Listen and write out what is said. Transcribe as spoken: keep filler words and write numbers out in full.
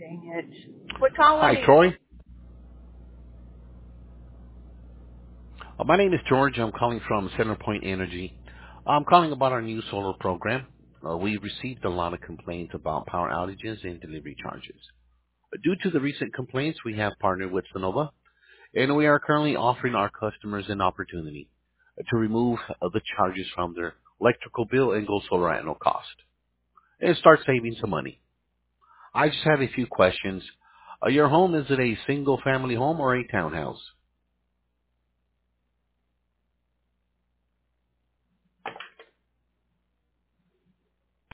Dang it. Quit calling Hi, me. Troy. Uh, my name is George. I'm calling from CenterPoint Energy. I'm calling about our new solar program. Uh, we received a lot of complaints about power outages and delivery charges. Uh, Due to the recent complaints, we have partnered with Sonova, and we are currently offering our customers an opportunity uh, to remove uh, the charges from their electrical bill and go solar at no cost, and start saving some money. I just have a few questions. Uh, your home, is it a single-family home or a townhouse?